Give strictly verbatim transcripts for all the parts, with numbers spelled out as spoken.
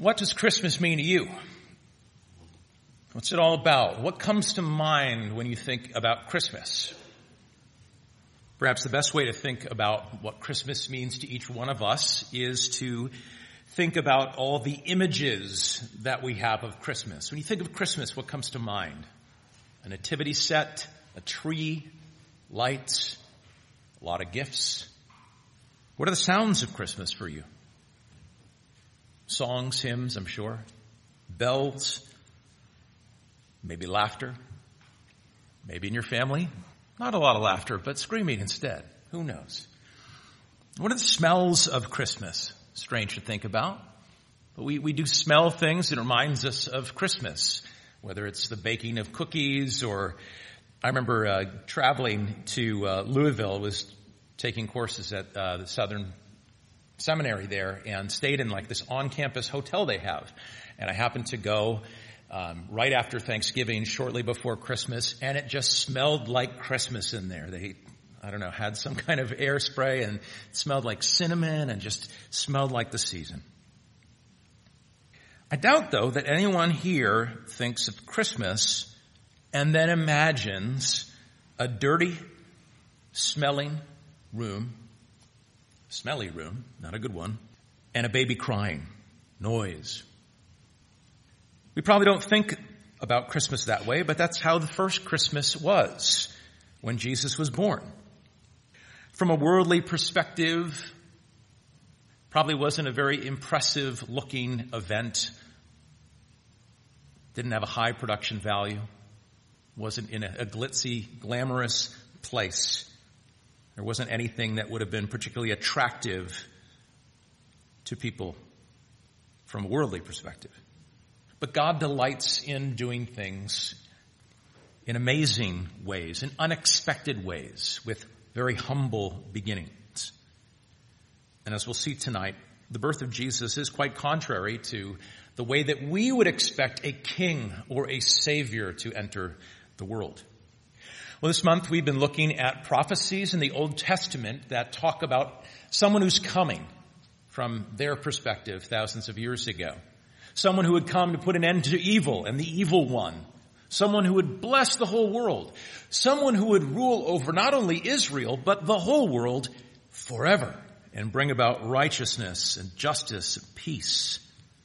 What does Christmas mean to you? What's it all about? What comes to mind when you think about Christmas? Perhaps the best way to think about what Christmas means to each one of us is to think about all the images that we have of Christmas. When you think of Christmas, what comes to mind? A nativity set, a tree, lights, a lot of gifts. What are the sounds of Christmas for you? Songs, hymns, I'm sure. Bells. Maybe laughter. Maybe in your family, not a lot of laughter, but screaming instead. Who knows? What are the smells of Christmas? Strange to think about. But we, we do smell things that reminds us of Christmas, whether it's the baking of cookies or I remember uh, traveling to uh, Louisville, was taking courses at uh, the Southern Seminary there and stayed in like this on-campus hotel they have. And I happened to go um, right after Thanksgiving, shortly before Christmas, and it just smelled like Christmas in there. They, I don't know, had some kind of air spray and it smelled like cinnamon and just smelled like the season. I doubt, though, that anyone here thinks of Christmas and then imagines a dirty, smelling room, smelly room, not a good one, and a baby crying, noise. We probably don't think about Christmas that way, but that's how the first Christmas was when Jesus was born. From a worldly perspective, probably wasn't a very impressive looking event. Didn't have a high production value. Wasn't in a, a glitzy, glamorous place. There wasn't anything that would have been particularly attractive to people from a worldly perspective. But God delights in doing things in amazing ways, in unexpected ways, with very humble beginnings. And as we'll see tonight, the birth of Jesus is quite contrary to the way that we would expect a king or a savior to enter the world. Well, this month we've been looking at prophecies in the Old Testament that talk about someone who's coming from their perspective thousands of years ago. Someone who would come to put an end to evil and the evil one. Someone who would bless the whole world. Someone who would rule over not only Israel, but the whole world forever and bring about righteousness and justice and peace.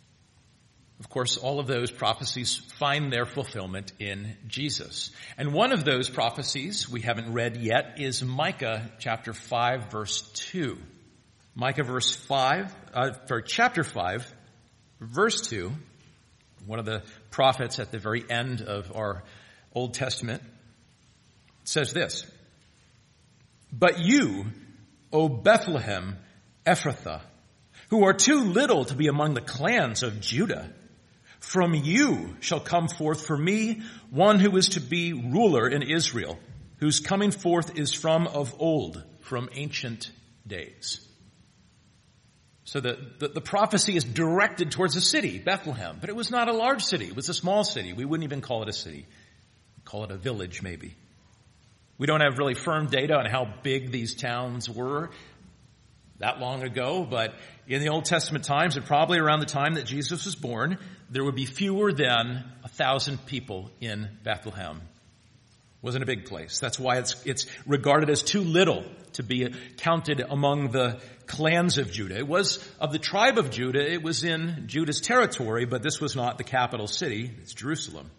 Of course, all of those prophecies find their fulfillment in Jesus. And one of those prophecies we haven't read yet is Micah chapter five, verse two. Micah verse five, uh, for chapter five, verse two, one of the prophets at the very end of our Old Testament, says this: "But you, O Bethlehem Ephrathah, who are too little to be among the clans of Judah, from you shall come forth for me one who is to be ruler in Israel, whose coming forth is from of old, from ancient days." So the, the, the prophecy is directed towards a city, Bethlehem. But it was not a large city. It was a small city. We wouldn't even call it a city. We'd call it a village, maybe. We don't have really firm data on how big these towns were that long ago. But in the Old Testament times, and probably around the time that Jesus was born, there would be fewer than a thousand people in Bethlehem. Wasn't a big place. That's why it's it's regarded as too little to be counted among the clans of Judah. It was of the tribe of Judah. It was in Judah's territory, but this was not the capital city. It's Jerusalem.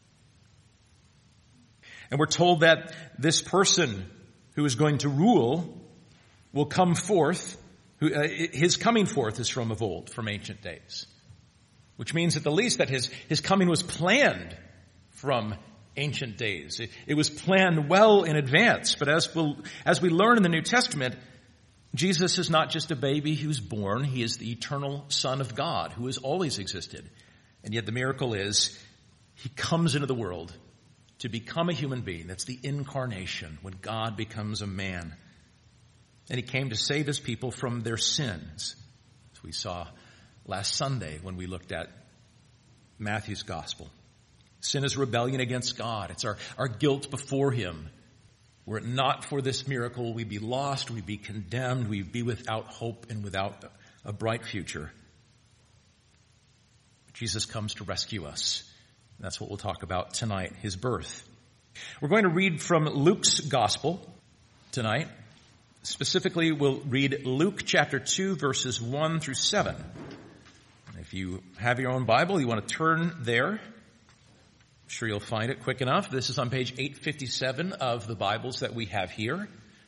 And we're told that this person who is going to rule will come forth. Who, uh, his coming forth is from of old, from ancient days. Which means at the least that his, his coming was planned from ancient days. It, it was planned well in advance. But as we'll, as we learn in the New Testament, Jesus is not just a baby who's born. He is the eternal Son of God who has always existed. And yet the miracle is he comes into the world to become a human being. That's the incarnation, when God becomes a man. And he came to save his people from their sins, as we saw last Sunday when we looked at Matthew's gospel. Sin is rebellion against God. It's our, our guilt before him. Were it not for this miracle, we'd be lost, we'd be condemned, we'd be without hope and without a bright future. Jesus comes to rescue us. That's what we'll talk about tonight, his birth. We're going to read from Luke's gospel tonight. Specifically, we'll read Luke chapter two, verses one through seven. If you have your own Bible, you want to turn there. I'm sure you'll find it quick enough. This is on page eight fifty-seven of the Bibles that we have here.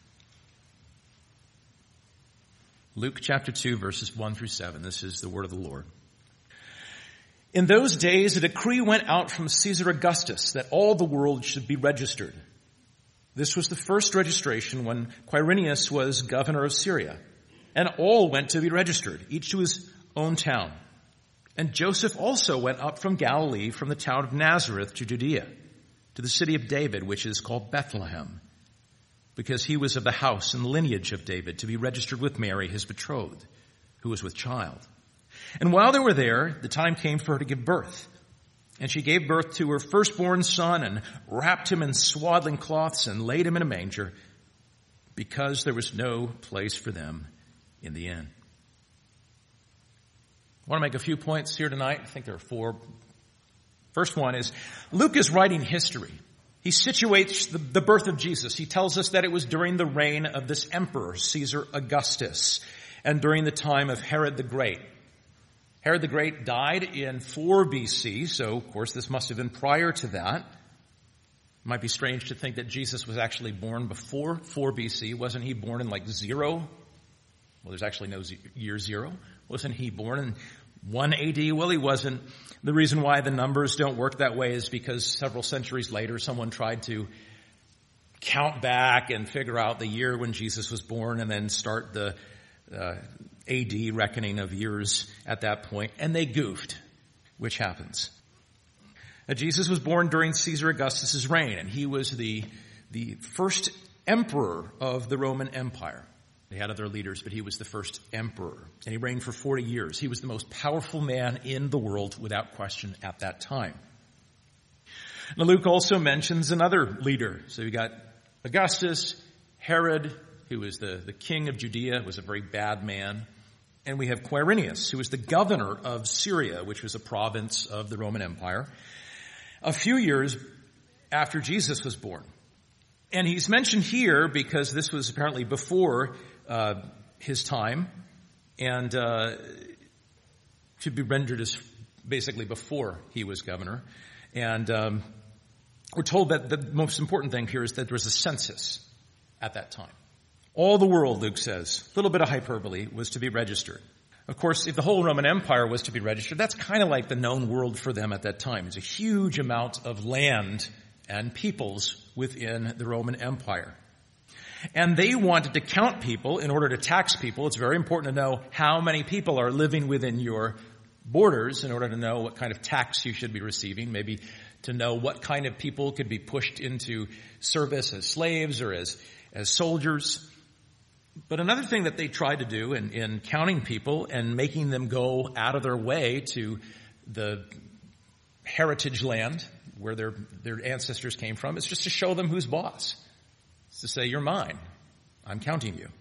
Luke chapter two, verses one through seven. This is the word of the Lord. In those days, a decree went out from Caesar Augustus that all the world should be registered. This was the first registration when Quirinius was governor of Syria, and all went to be registered, each to his own town. And Joseph also went up from Galilee, from the town of Nazareth to Judea, to the city of David, which is called Bethlehem, because he was of the house and lineage of David, to be registered with Mary, his betrothed, who was with child. And while they were there, the time came for her to give birth. And she gave birth to her firstborn son and wrapped him in swaddling cloths and laid him in a manger, because there was no place for them in the inn. I want to make a few points here tonight. I think there are four. First one is, Luke is writing history. He situates the, the birth of Jesus. He tells us that it was during the reign of this emperor, Caesar Augustus, and during the time of Herod the Great. Herod the Great died in four B C, so of course this must have been prior to that. It might be strange to think that Jesus was actually born before four B C. Wasn't he born in like zero? Well, there's actually no z- year zero. Wasn't he born in one A D? Well, he wasn't. The reason why the numbers don't work that way is because several centuries later someone tried to count back and figure out the year when Jesus was born and then start the uh, A D reckoning of years at that point, and they goofed, which happens. Now, Jesus was born during Caesar Augustus' reign, and he was the, the first emperor of the Roman Empire. They had other leaders, but he was the first emperor, and he reigned for forty years. He was the most powerful man in the world, without question, at that time. Now, Luke also mentions another leader. So you got Augustus, Herod, who was the, the king of Judea, was a very bad man. And we have Quirinius, who was the governor of Syria, which was a province of the Roman Empire, a few years after Jesus was born. And he's mentioned here because this was apparently before uh, his time, and uh, should be rendered as basically before he was governor. And um, we're told that the most important thing here is that there was a census at that time. All the world, Luke says, a little bit of hyperbole, was to be registered. Of course, if the whole Roman Empire was to be registered, that's kind of like the known world for them at that time. It's a huge amount of land and peoples within the Roman Empire. And they wanted to count people in order to tax people. It's very important to know how many people are living within your borders in order to know what kind of tax you should be receiving, maybe to know what kind of people could be pushed into service as slaves or as, as soldiers. But another thing that they tried to do in, in counting people and making them go out of their way to the heritage land where their, their ancestors came from is just to show them who's boss. It's to say, you're mine. I'm counting you.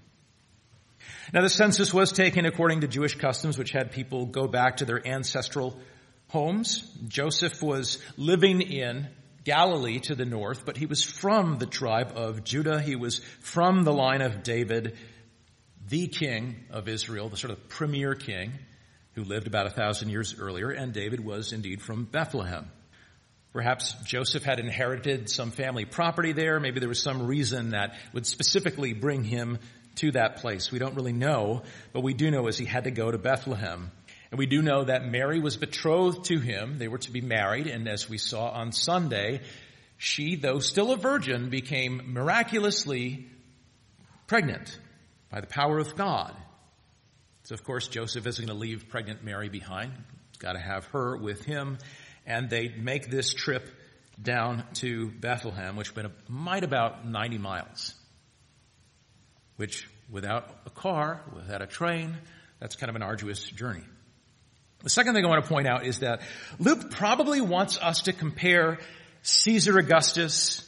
Now, the census was taken according to Jewish customs, which had people go back to their ancestral homes. Joseph was living in Galilee to the north, but he was from the tribe of Judah. He was from the line of David, the king of Israel, the sort of premier king who lived about a thousand years earlier, and David was indeed from Bethlehem. Perhaps Joseph had inherited some family property there. Maybe there was some reason that would specifically bring him to that place. We don't really know, but we do know is he had to go to Bethlehem. And we do know that Mary was betrothed to him. They were to be married. And as we saw on Sunday, she, though still a virgin, became miraculously pregnant by the power of God. So, of course, Joseph isn't going to leave pregnant Mary behind. He's got to have her with him. And they make this trip down to Bethlehem, which might about ninety miles, which without a car, without a train, that's kind of an arduous journey. The second thing I want to point out is that Luke probably wants us to compare Caesar Augustus,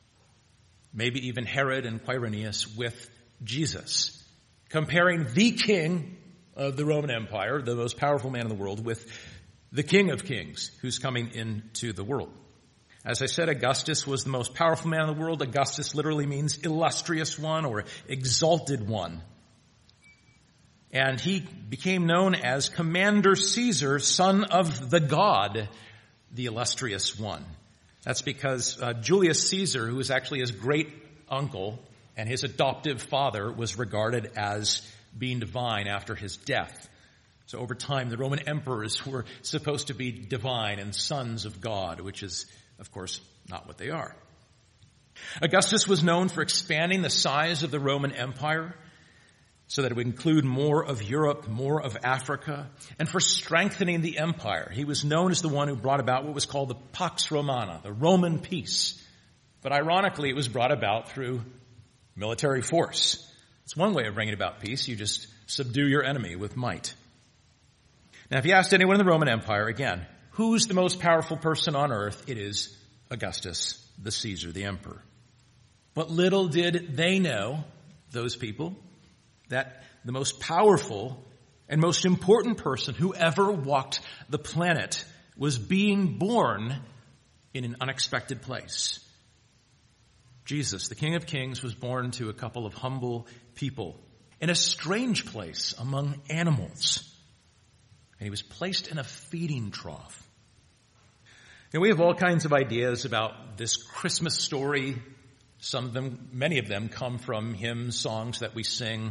maybe even Herod and Quirinius, with Jesus, comparing the king of the Roman Empire, the most powerful man in the world, with the King of Kings who's coming into the world. As I said, Augustus was the most powerful man in the world. Augustus literally means illustrious one or exalted one. And he became known as Commander Caesar, son of the god, the illustrious one. That's because uh, Julius Caesar, who was actually his great uncle and his adoptive father, was regarded as being divine after his death. So over time, the Roman emperors were supposed to be divine and sons of God, which is, of course, not what they are. Augustus was known for expanding the size of the Roman Empire so that it would include more of Europe, more of Africa, and for strengthening the empire. He was known as the one who brought about what was called the Pax Romana, the Roman peace. But ironically, it was brought about through military force. It's one way of bringing about peace. You just subdue your enemy with might. Now, if you asked anyone in the Roman Empire, again, who's the most powerful person on earth? It is Augustus, the Caesar, the emperor. But little did they know, those people, that the most powerful and most important person who ever walked the planet was being born in an unexpected place. Jesus, the King of Kings, was born to a couple of humble people in a strange place among animals. And he was placed in a feeding trough. And we have all kinds of ideas about this Christmas story. Some of them, many of them come from hymn songs that we sing.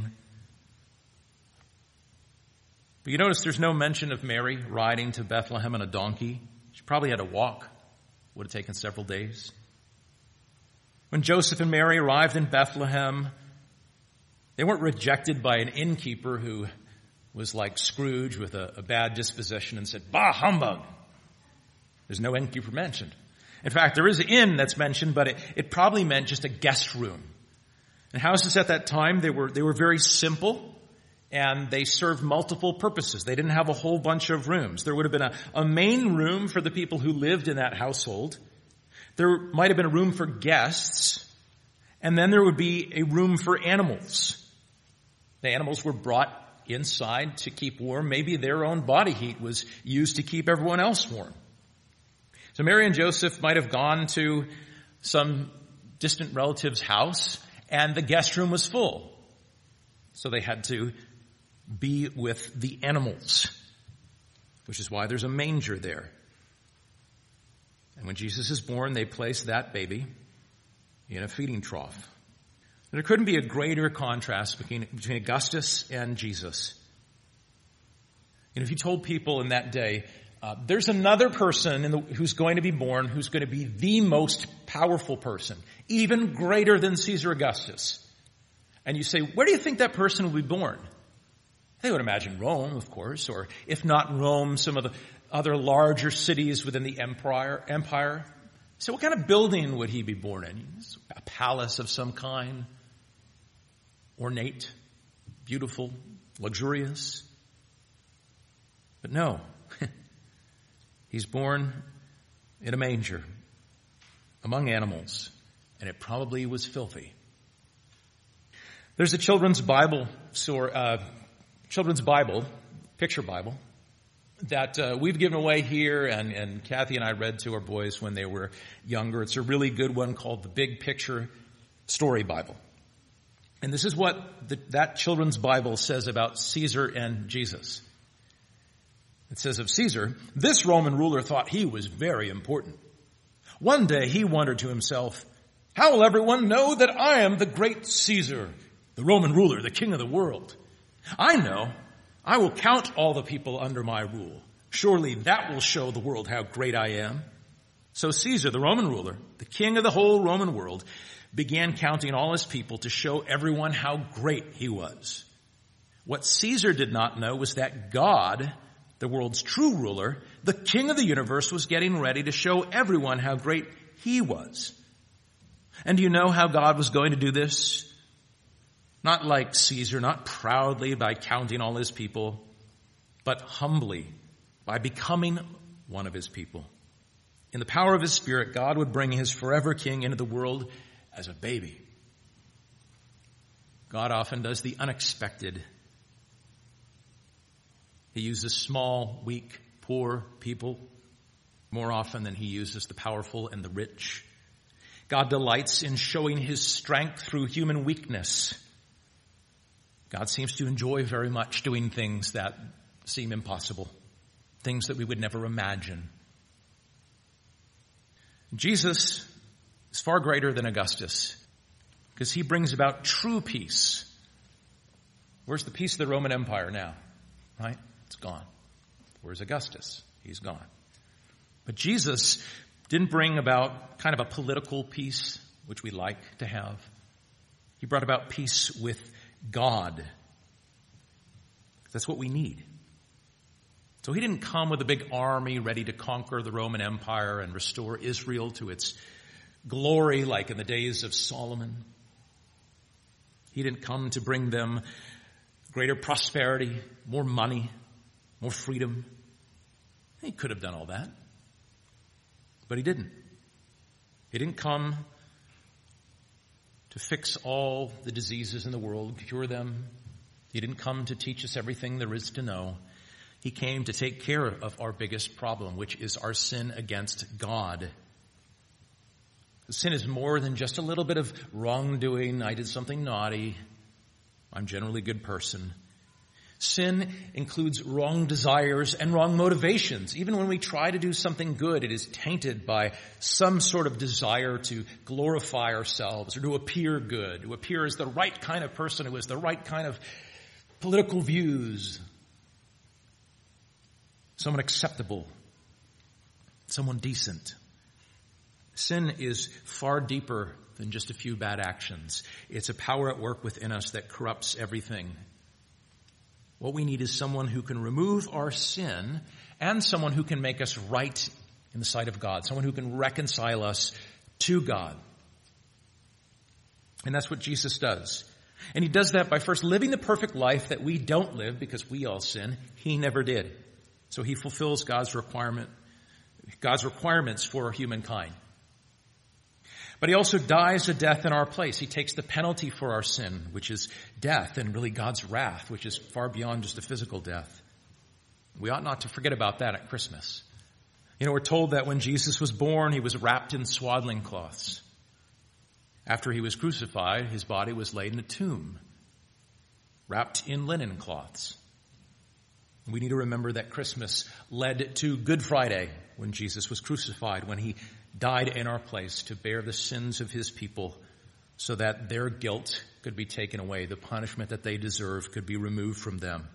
But you notice there's no mention of Mary riding to Bethlehem on a donkey. She probably had to walk. Would have taken several days. When Joseph and Mary arrived in Bethlehem, they weren't rejected by an innkeeper who was like Scrooge with a, a bad disposition and said, "Bah, humbug." There's no innkeeper mentioned. In fact, there is an inn that's mentioned, but it, it probably meant just a guest room. And houses at that time, they were, they were very simple, and they served multiple purposes. They didn't have a whole bunch of rooms. There would have been a, a main room for the people who lived in that household. There might have been a room for guests, and then there would be a room for animals. The animals were brought inside to keep warm. Maybe their own body heat was used to keep everyone else warm. So Mary and Joseph might have gone to some distant relative's house, and the guest room was full. So they had to be with the animals, which is why there's a manger there. And when Jesus is born, they place that baby in a feeding trough. There couldn't be a greater contrast between, between Augustus and Jesus. And if you told people in that day, uh, there's another person in the, who's going to be born who's going to be the most powerful person, even greater than Caesar Augustus. And you say, where do you think that person will be born? They would imagine Rome, of course, or if not Rome, some of the other larger cities within the empire. empire. So what kind of building would he be born in? A palace of some kind? Ornate, beautiful, luxurious. But no, he's born in a manger among animals, and it probably was filthy. There's a children's Bible, uh, children's Bible, picture Bible, that uh, we've given away here, and, and Kathy and I read to our boys when they were younger. It's a really good one called the Big Picture Story Bible. And this is what the, that children's Bible says about Caesar and Jesus. It says of Caesar, this Roman ruler thought he was very important. One day he wondered to himself, how will everyone know that I am the great Caesar, the Roman ruler, the king of the world? I know. I will count all the people under my rule. Surely that will show the world how great I am. So Caesar, the Roman ruler, the king of the whole Roman world, began counting all his people to show everyone how great he was. What Caesar did not know was that God, the world's true ruler, the king of the universe, was getting ready to show everyone how great he was. And do you know how God was going to do this? Not like Caesar, not proudly by counting all his people, but humbly by becoming one of his people. In the power of his Spirit, God would bring his forever king into the world as a baby. God often does the unexpected. He uses small, weak, poor people more often than he uses the powerful and the rich. God delights in showing his strength through human weakness. God seems to enjoy very much doing things that seem impossible, things that we would never imagine. Jesus is far greater than Augustus because he brings about true peace. Where's the peace of the Roman Empire now? Right? It's gone. Where's Augustus? He's gone. But Jesus didn't bring about kind of a political peace, which we like to have. He brought about peace with God. That's what we need. So he didn't come with a big army ready to conquer the Roman Empire and restore Israel to its glory like in the days of Solomon. He didn't come to bring them greater prosperity, more money, more freedom. He could have done all that. But he didn't. He didn't come to fix all the diseases in the world, cure them. He didn't come to teach us everything there is to know. He came to take care of our biggest problem, which is our sin against God. Sin is more than just a little bit of wrongdoing. I did something naughty. I'm generally a good person. Sin includes wrong desires and wrong motivations. Even when we try to do something good, it is tainted by some sort of desire to glorify ourselves or to appear good, to appear as the right kind of person who has the right kind of political views. Someone acceptable. Someone decent. Sin is far deeper than just a few bad actions. It's a power at work within us that corrupts everything. What we need is someone who can remove our sin and someone who can make us right in the sight of God, someone who can reconcile us to God. And that's what Jesus does. And he does that by first living the perfect life that we don't live because we all sin. He never did. So he fulfills God's requirement, God's requirements for humankind. But he also dies a death in our place. He takes the penalty for our sin, which is death, and really God's wrath, which is far beyond just a physical death. We ought not to forget about that at Christmas. You know, we're told that when Jesus was born, he was wrapped in swaddling cloths. After he was crucified, his body was laid in a tomb, wrapped in linen cloths. We need to remember that Christmas led to Good Friday, when Jesus was crucified, when he died in our place to bear the sins of his people so that their guilt could be taken away, the punishment that they deserve could be removed from them.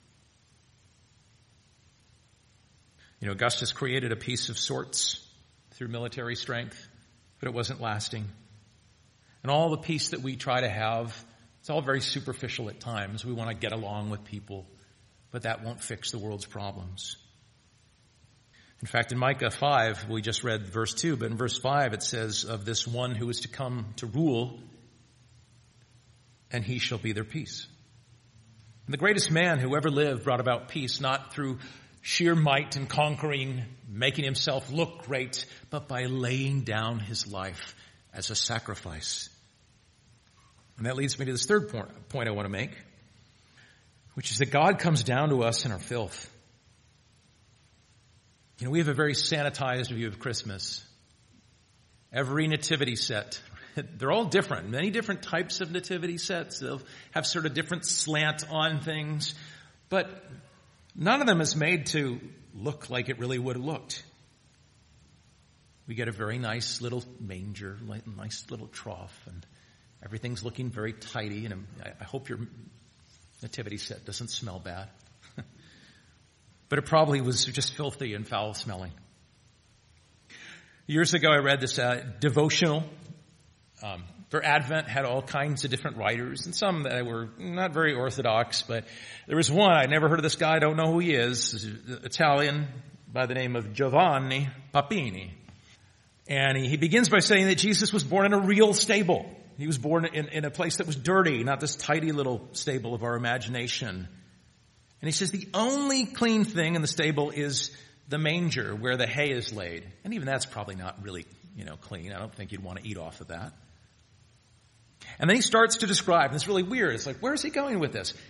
You know, Augustus created a peace of sorts through military strength, but it wasn't lasting. And all the peace that we try to have, it's all very superficial at times. We want to get along with people, but that won't fix the world's problems. In fact, in Micah five, we just read verse two, but in verse five it says of this one who is to come to rule, and he shall be their peace. And the greatest man who ever lived brought about peace, not through sheer might and conquering, making himself look great, but by laying down his life as a sacrifice. And that leads me to this third point, point I want to make, which is that God comes down to us in our filth. You know, we have a very sanitized view of Christmas. Every nativity set, they're all different. Many different types of nativity sets. They'll have sort of different slant on things. But none of them is made to look like it really would have looked. We get a very nice little manger, nice little trough, and everything's looking very tidy. And I hope your nativity set doesn't smell bad. But it probably was just filthy and foul smelling. Years ago, I read this uh, devotional um, for Advent, had all kinds of different writers, and some that were not very orthodox, but there was one, I never heard of this guy, I don't know who he is, Italian by the name of Giovanni Papini. And he, he begins by saying that Jesus was born in a real stable. He was born in, in a place that was dirty, not this tidy little stable of our imagination. And he says the only clean thing in the stable is the manger where the hay is laid. And even that's probably not really, you know, clean. I don't think you'd want to eat off of that. And then he starts to describe, and it's really weird. It's like, where is he going with this?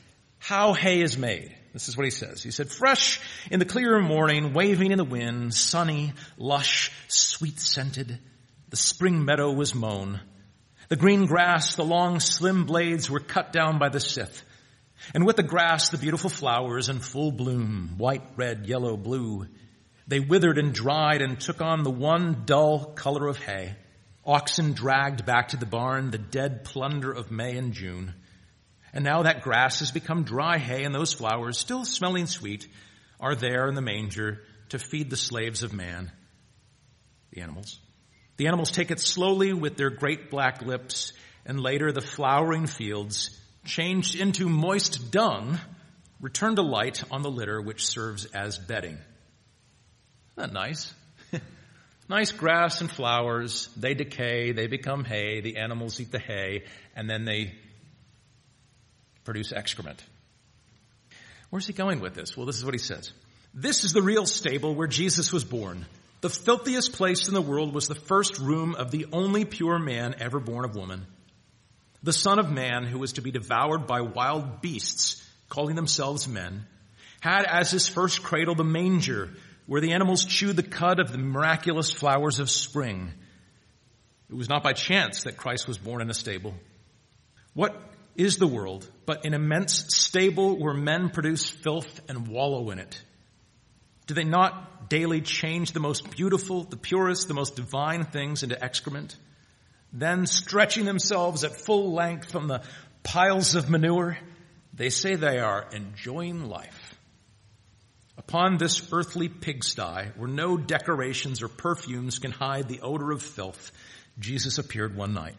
how hay is made. This is what he says. He said, fresh in the clear morning, waving in the wind, sunny, lush, sweet-scented, the spring meadow was mown. The green grass, the long slim blades were cut down by the scythe. And with the grass, the beautiful flowers in full bloom, white, red, yellow, blue. They withered and dried and took on the one dull color of hay. Oxen dragged back to the barn the dead plunder of May and June. And now that grass has become dry hay, and those flowers, still smelling sweet, are there in the manger to feed the slaves of man, the animals. The animals take it slowly with their great black lips, and later the flowering fields, changed into moist dung, return to light on the litter which serves as bedding. Isn't that nice? Nice grass and flowers, they decay, they become hay, the animals eat the hay, and then they produce excrement. Where's he going with this? Well, this is what he says. This is the real stable where Jesus was born. The filthiest place in the world was the first room of the only pure man ever born of woman. The Son of Man, who was to be devoured by wild beasts, calling themselves men, had as his first cradle the manger, where the animals chewed the cud of the miraculous flowers of spring. It was not by chance that Christ was born in a stable. What is the world but an immense stable where men produce filth and wallow in it? Do they not daily change the most beautiful, the purest, the most divine things into excrement? Then, stretching themselves at full length from the piles of manure, they say they are enjoying life. Upon this earthly pigsty, where no decorations or perfumes can hide the odor of filth, Jesus appeared one night.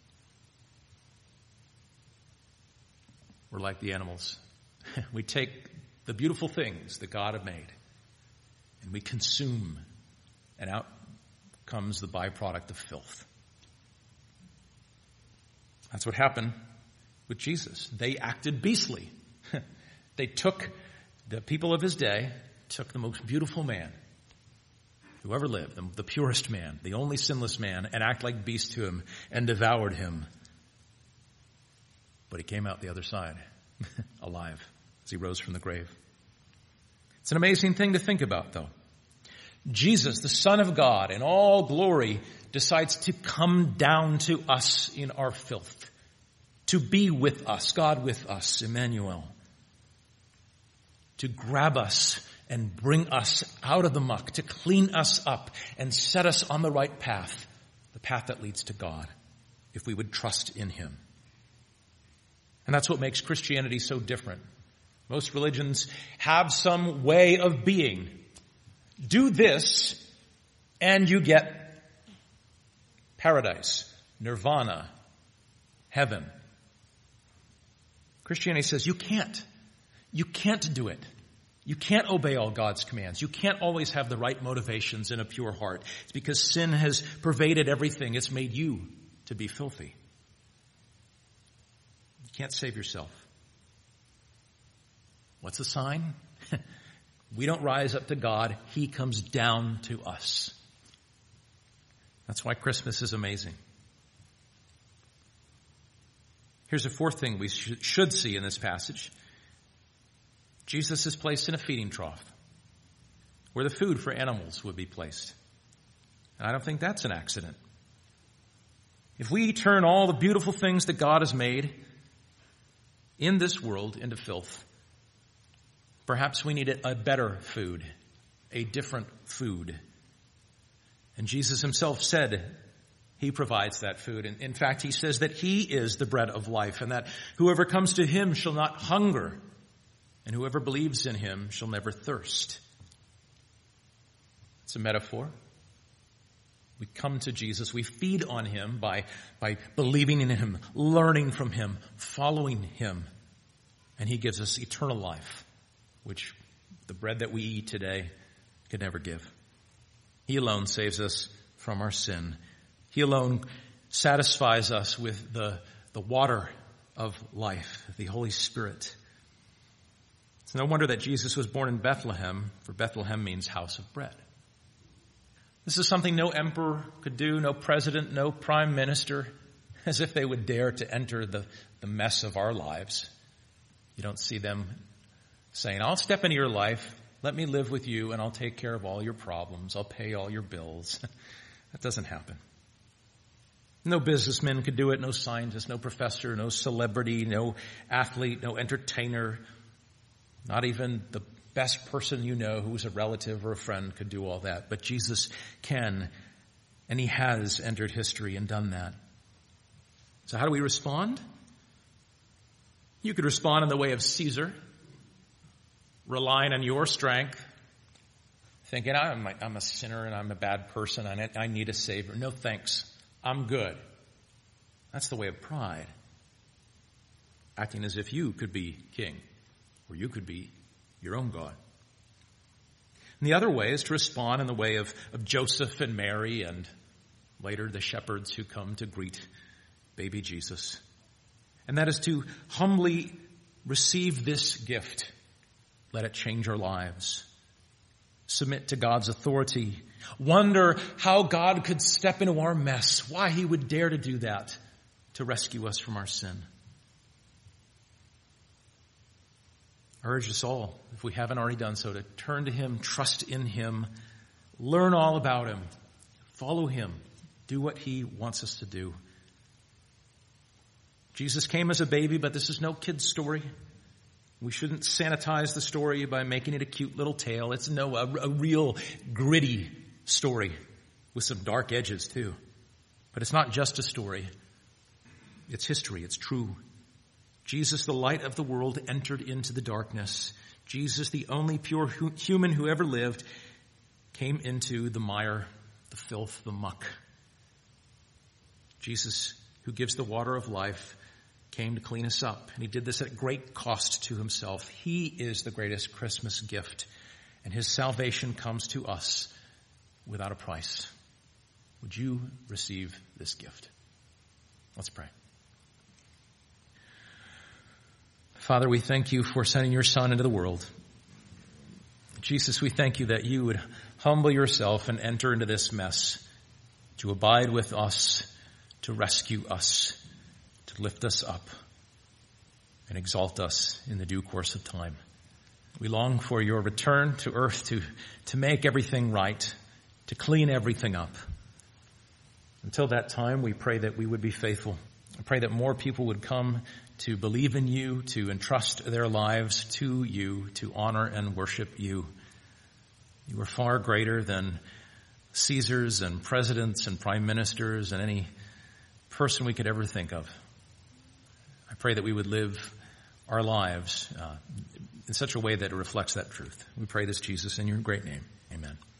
We're like the animals. We take the beautiful things that God had made, and we consume, and out comes the byproduct of filth. That's what happened with Jesus. They acted beastly. They took, the people of his day took the most beautiful man who ever lived, the, the purest man, the only sinless man, and act like beasts to him and devoured him. But he came out the other side, alive, as he rose from the grave. It's an amazing thing to think about, though. Jesus, the Son of God, in all glory, decides to come down to us in our filth, to be with us, God with us, Emmanuel, to grab us and bring us out of the muck, to clean us up and set us on the right path, the path that leads to God, if we would trust in him. And that's what makes Christianity so different. Most religions have some way of being. Do this and you get paradise, nirvana, heaven. Christianity says you can't. You can't do it. You can't obey all God's commands. You can't always have the right motivations and a pure heart. It's because sin has pervaded everything. It's made you to be filthy. You can't save yourself. What's the sign? We don't rise up to God. He comes down to us. That's why Christmas is amazing. Here's a fourth thing we sh- should see in this passage. Jesus is placed in a feeding trough where the food for animals would be placed. And I don't think that's an accident. If we turn all the beautiful things that God has made in this world into filth, perhaps we need a better food, a different food. And Jesus himself said he provides that food. And in fact, he says that he is the bread of life and that whoever comes to him shall not hunger, and whoever believes in him shall never thirst. It's a metaphor. We come to Jesus, we feed on him by, by believing in him, learning from him, following him, and he gives us eternal life, which the bread that we eat today could never give. He alone saves us from our sin. He alone satisfies us with the, the water of life, the Holy Spirit. It's no wonder that Jesus was born in Bethlehem, for Bethlehem means house of bread. This is something no emperor could do, no president, no prime minister, as if they would dare to enter the, the mess of our lives. You don't see them saying, I'll step into your life, let me live with you, and I'll take care of all your problems. I'll pay all your bills. That doesn't happen. No businessman could do it, no scientist, no professor, no celebrity, no athlete, no entertainer, not even the best person you know who's a relative or a friend could do all that. But Jesus can, and he has entered history and done that. So how do we respond? You could respond in the way of Caesar, relying on your strength, thinking, I'm a, I'm a sinner and I'm a bad person, I I need a savior. No thanks, I'm good. That's the way of pride, acting as if you could be king, or you could be your own God. And the other way is to respond in the way of, of Joseph and Mary and later the shepherds who come to greet baby Jesus. And that is to humbly receive this gift. Let it change our lives. Submit to God's authority. Wonder how God could step into our mess. Why he would dare to do that to rescue us from our sin. I urge us all, if we haven't already done so, to turn to him, trust in him, learn all about him, follow him, do what he wants us to do. Jesus came as a baby, but this is no kid's story. We shouldn't sanitize the story by making it a cute little tale. It's no, a, a real gritty story with some dark edges too. But it's not just a story. It's history. It's true. Jesus, the light of the world, entered into the darkness. Jesus, the only pure hu- human who ever lived, came into the mire, the filth, the muck. Jesus, who gives the water of life, came to clean us up. And he did this at great cost to himself. He is the greatest Christmas gift. And his salvation comes to us without a price. Would you receive this gift? Let's pray. Father, we thank you for sending your Son into the world. Jesus, we thank you that you would humble yourself and enter into this mess to abide with us, to rescue us, to lift us up and exalt us in the due course of time. We long for your return to earth to, to make everything right, to clean everything up. Until that time, we pray that we would be faithful. I pray that more people would come to believe in you, to entrust their lives to you, to honor and worship you. You are far greater than Caesars and presidents and prime ministers and any person we could ever think of. I pray that we would live our lives uh, in such a way that it reflects that truth. We pray this, Jesus, in your great name. Amen.